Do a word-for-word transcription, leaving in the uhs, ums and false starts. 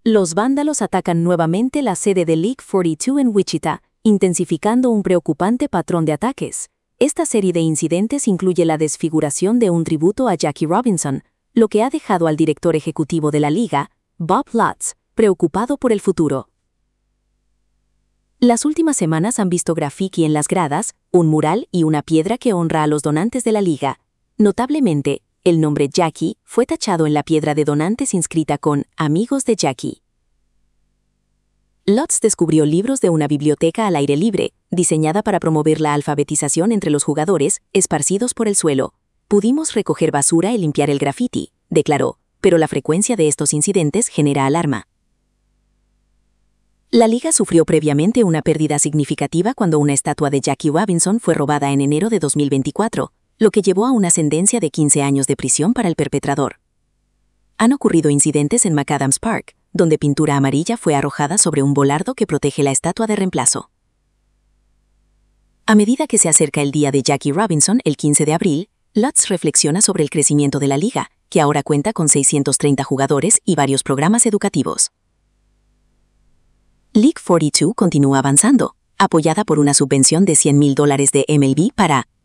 Los vándalos atacan nuevamente la sede de League cuarenta y dos en Wichita, intensificando un preocupante patrón de ataques. Esta serie de incidentes incluye la desfiguración de un tributo a Jackie Robinson, lo que ha dejado al director ejecutivo de la liga, Bob Lutz, preocupado por el futuro. Las últimas semanas han visto graffiti en las gradas, un mural y una piedra que honra a los donantes de la liga. Notablemente, el nombre Jackie fue tachado en la piedra de donantes inscrita con Amigos de Jackie. Lutz descubrió libros de una biblioteca al aire libre, diseñada para promover la alfabetización entre los jugadores, esparcidos por el suelo. Pudimos recoger basura y limpiar el graffiti, declaró, pero la frecuencia de estos incidentes genera alarma. La liga sufrió previamente una pérdida significativa cuando una estatua de Jackie Robinson fue robada en enero de dos mil veinticuatro, lo que llevó a una sentencia de quince años de prisión para el perpetrador. Han ocurrido incidentes en McAdams Park, donde pintura amarilla fue arrojada sobre un volardo que protege la estatua de reemplazo. A medida que se acerca el día de Jackie Robinson, el quince de abril, Lutz reflexiona sobre el crecimiento de la liga, que ahora cuenta con seiscientos treinta jugadores y varios programas educativos. League cuarenta y dos continúa avanzando, apoyada por una subvención de cien mil dólares de M L B para